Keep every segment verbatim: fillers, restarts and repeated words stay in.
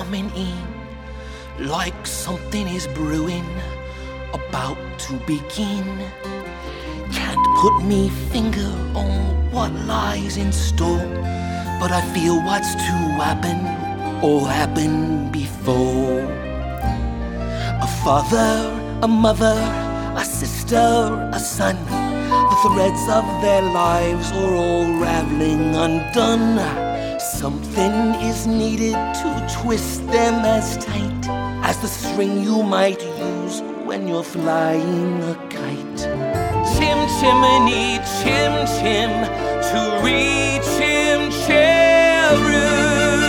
coming in, like something is brewing, about to begin. Can't put me finger on what lies in store, but I feel what's to happen or happened before. A father, a mother, a sister, a son, the threads of their lives are all raveling undone. Something is needed to twist them as tight as the string you might use when you're flying a kite. Chim chimney, chim chim, to reach him, Cheru.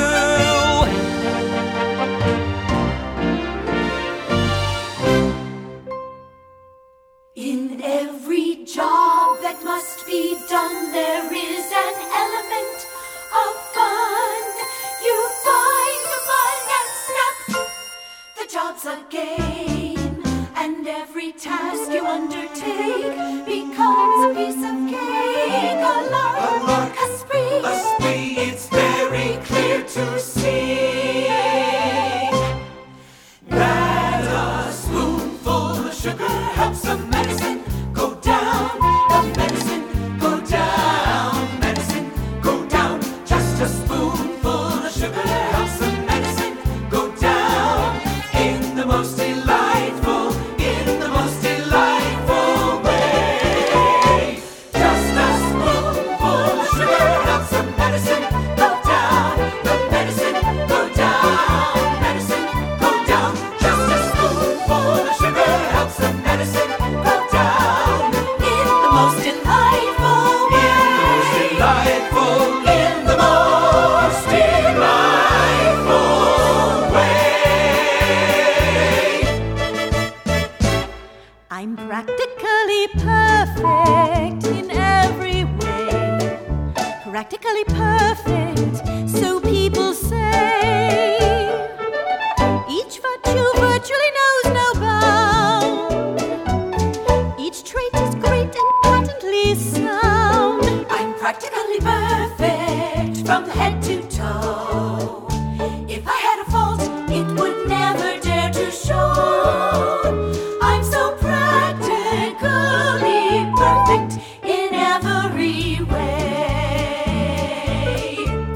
In every job that must be done, there is an element of fun. You find the fun and snap, the job's a game, and every task you undertake becomes a piece of cake. A lark, a, lark, a spree, a spree, it's very clear to see that a spoonful of sugar helps the medicine go down, the medicine go down, medicine go down. Just a spoonful of sugar helps the medicine go down in the most delightful, in the most delightful way. Just a spoonful of sugar helps the medicine go down, the medicine go down, medicine go down. Just a spoonful of sugar helps the medicine go down in the most delightful way. In the most delightful, in the most delightful way. I'm practically perfect in every way. Practically perfect, so people say. Each virtue virtually knows no bound. Each trait is great and patently sound. I'm practically perfect from head to toe. If I had a fault, it would never dare to show. I'm so practically perfect in every way.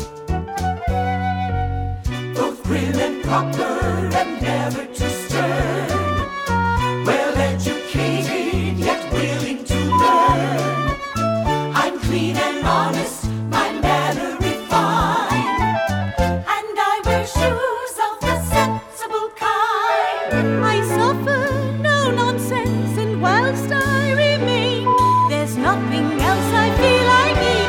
Both prim and proper and never too stern, well educated yet willing to learn. I'm clean and honest, my manner refined, And I wear shoes of the sensible kind. I suffer no nonsense, and whilst I remain, there's nothing else I feel I need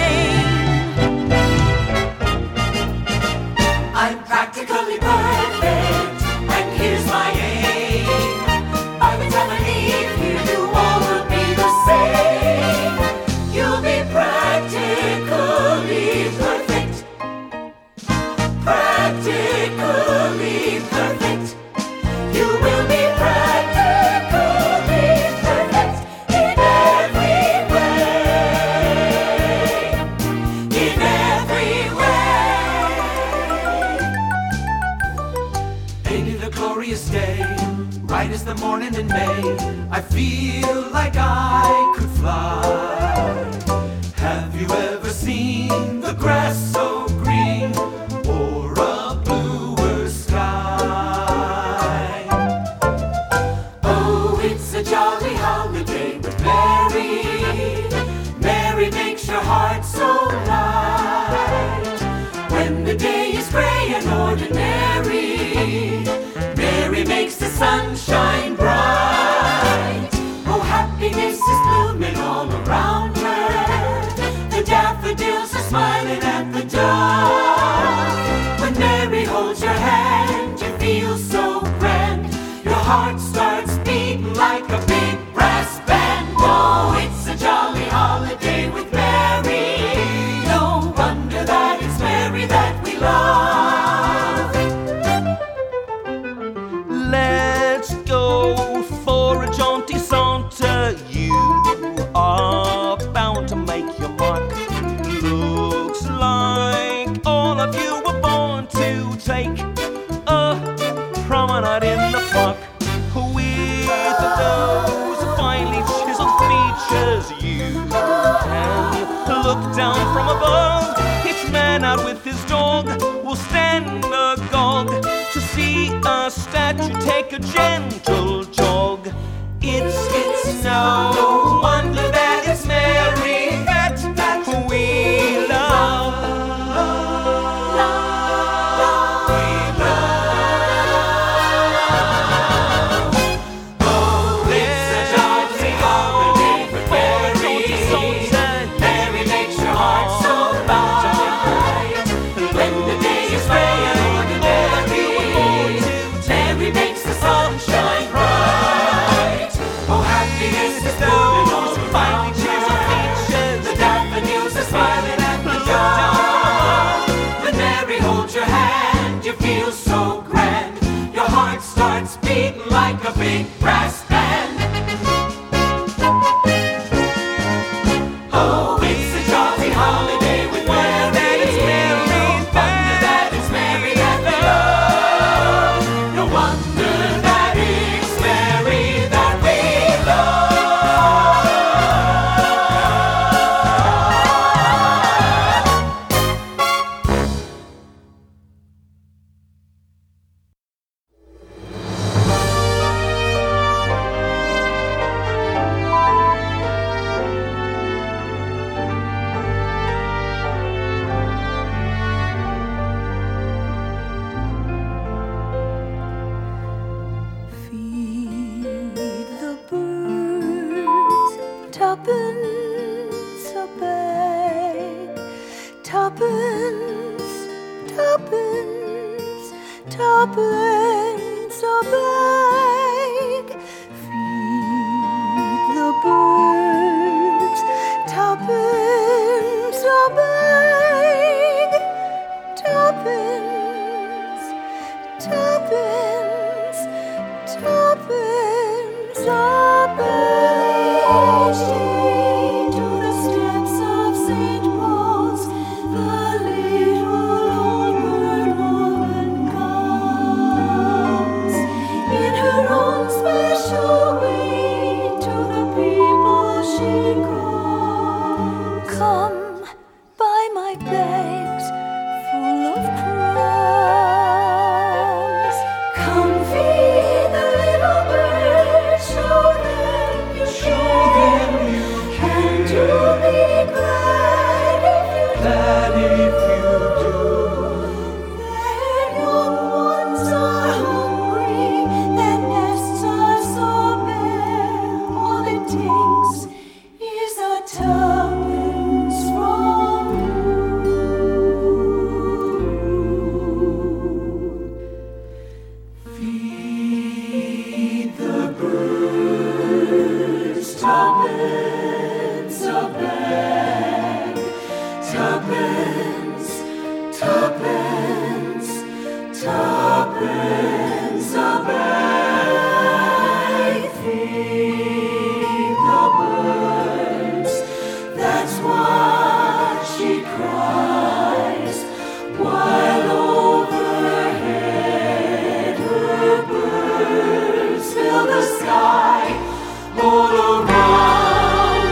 explain. I'm practically perfect, and here's my aim. By the time I leave here, you all will be the same. You'll be practically perfect, practically perfect. You will be practically perfect in every way, in every way. Ain't it a glorious day, right as the morning in May? I feel like I could fly. Have you ever seen the grass so green, or a bluer sky? Oh, it's a jolly holiday with Mary. Mary makes your heart so light. When the day is gray and ordinary, Mary makes the sun shine bright. Oh, happiness is blooming all around her. The daffodils are smiling at the dawn. When Mary holds your hand, you feel so grand. Your heart starts beating like a big brass band. Oh, it's a jolly holiday with Mary. No wonder that it's Mary that we love. Let's go look down from above. Each man out with his dog will stand agog to see a statue take a gentle jog. It's, it's no wonder that it's Mary that, that we love. Like a big brass band. Oh, it's a jolly holiday with Mary. No wonder that it's Mary that we love. No wonder that it's Mary that we Tuppence a bag, tuppence, tuppence, tuppence a bag. Feed the birds, tuppence a bag, tuppence, tuppence, tuppence a bag. To the steps of Saint Paul's, the little old bird woman comes in her own special way. To the people she calls, come buy my bags full of crumbs. Come feed the little birds, show them you care. And to be glad if you glad if you do. Their young ones are hungry, their nests are so bare. All it takes is a tuppence from you. Feed the birds, tuppence a bag, tuppence, tuppence, tuppence a bag. Feed the birds, that's what she cries, while overhead her birds fill the sky all around.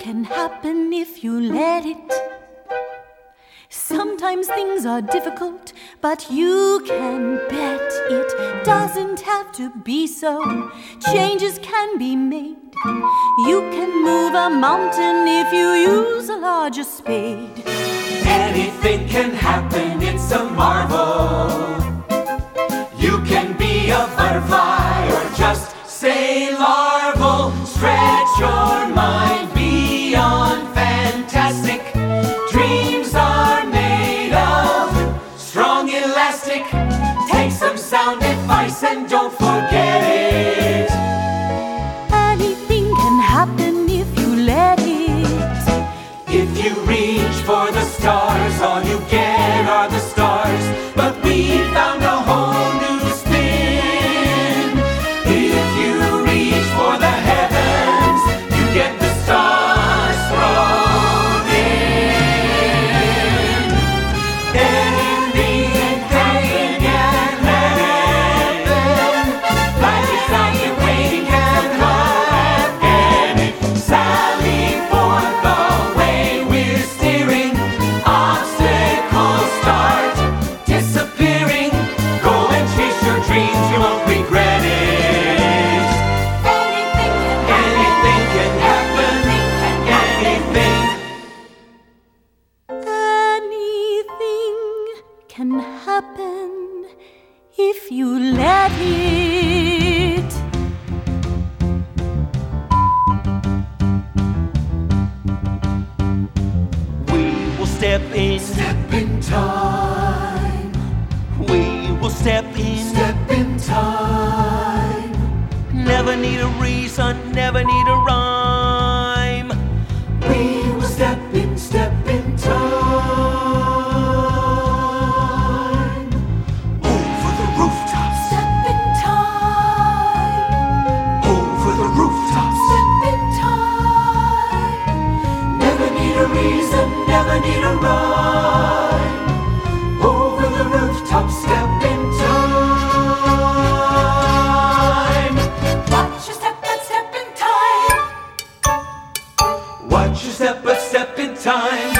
can happen if you let it. Sometimes things are difficult, but you can bet it doesn't have to be so. Changes can be made. You can move a mountain if you use a larger spade. Anything can happen, it's a marvel. You can be a butterfly or just say larval. Stretch your mind beyond fantastic. Dreams are made of strong elastic. Take some sound advice and don't forget it. Anything can happen if you let it. If you reach for the stars, all you get are the stars. But we found a whole new spin. If you reach for the heavens, you get the stars thrown in. Anything can happen. Life is out here waiting, can come and it. Sally forth the way we're steering. Obstacles start disappearing. Go and chase your dreams, you won't regret it. Anything can Anything can happen. Anything. Anything can happen if you let it. We will step in, Step in time. we will step in. Step in time. Never need a reason, never need a rhyme. We will step in, step in time. Over the rooftops. step in time. Over the rooftops. Step in time. Never need a reason, never need a rhyme. Over the rooftop, step in time. Watch your step but step in time. Watch your step, but step in time.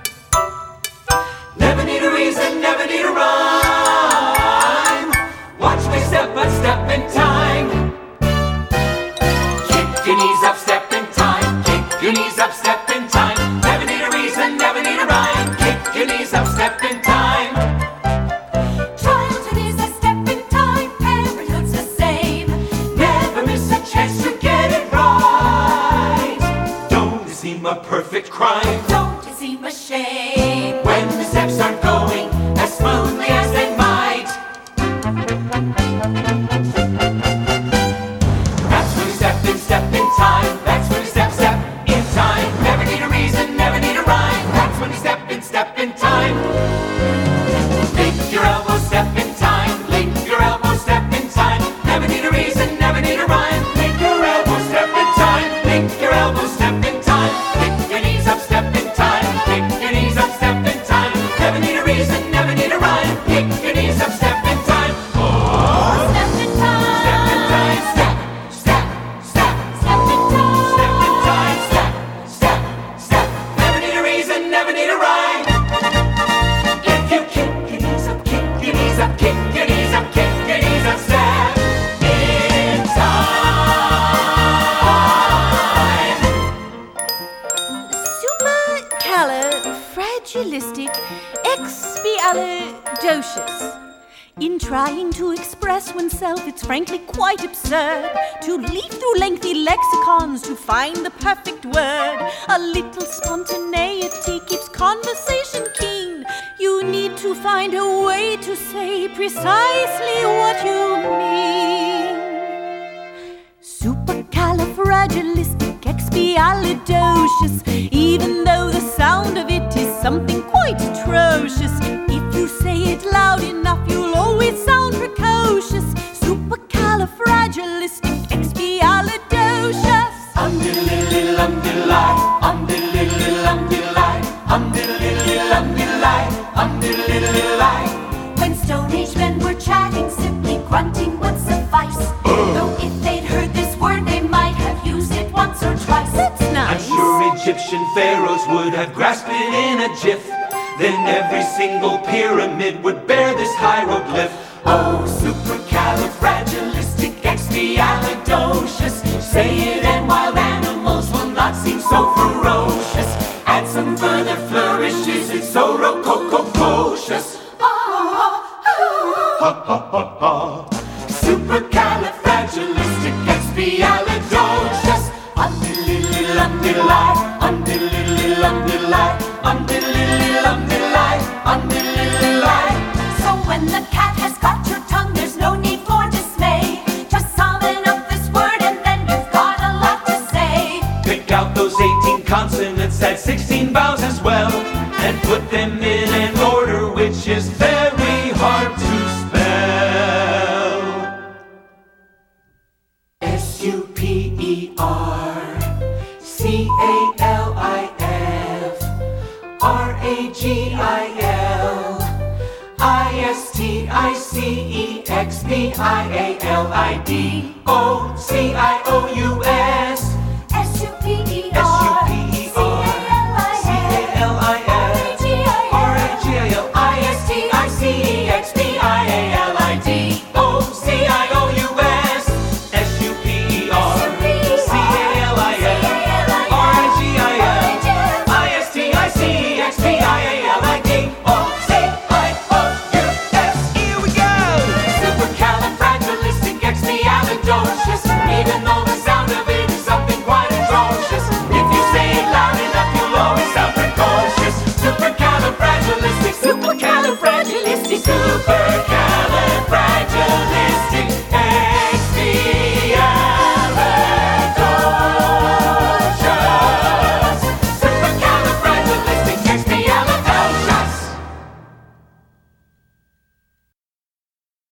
Never need a reason, never need a rhyme. Watch me step, but step in time. Kick your knees up, step in time. Kick your knees up, step in time. Never need a reason, never need a rhyme. Kick your knees up, step in time. Childhood is a step in time. Parenthood's the same. Never miss a chance to get it right. Don't it seem a perfect crime Don't it seem a shame? when the steps aren't going as smoothly as they might? That's when you step in, step in time. That's when you step, step in time. Never need a reason, never need a rhyme. That's when you step in, step in time. Link your elbow, step in time. Link your elbow, step in time. Never need a reason, never need a rhyme. Link your elbow, step in time. Link your elbow, step in time. Pick your knees up, step in time. Pick your knees up, step in time. Never need a reason, never need a rhyme. Pick your knees up, step in time. Oh, Step in time. step in time, step, step, step, Step in time. step in time, step, step, step. Never need a reason, never need a rhyme. If you kick your knees up, kick your knees up, kick your knees up, kick your knees up, step in time. Supercalifragilisticexpialidocious. In trying to express oneself, it's frankly quite absurd to leaf through lengthy lexicons to find the perfect word. A little spontaneity keeps conversation keen. You need to find a way to say precisely what you mean. Supercalifragilisticexpialidocious. Even though the sound of it is something quite atrocious, if you say it loud enough, you'll always sound precocious. Supercalifragilisticexpialidocious. Um-diddle-diddle, um-diddle-I, um-diddle-diddle, um-diddle-I, um-diddle-diddle, um-diddle-I, um-diddle-diddle-I. When Stone Age men were chatting, simply grunting would suffice. Though if they'd heard this word, they might have used it once or twice. That's I'm nice. sure Egyptian pharaohs would have grasped it in a jiff. Then every single pyramid would bear this hieroglyph. Oh, supercalifragilisticexpialidocious. Say it and wild animals will not seem so ferocious. Add some further flourishes, it's so rococo-cocious. Ha ha ha ha. Supercalifragilisticexpialidocious. Undilililumdilai, undilililumdilai, undilililumdilai, undilililai. So when the cat has got your tongue, there's no need for dismay. Just summon up this word and then you've got a lot to say. Pick out those eighteen consonants, add sixteen vowels as well, and put them in an order which is very hard to spell. S U P E R C A L I F R A G I L I S T I C E X P I A L I D O C I O U S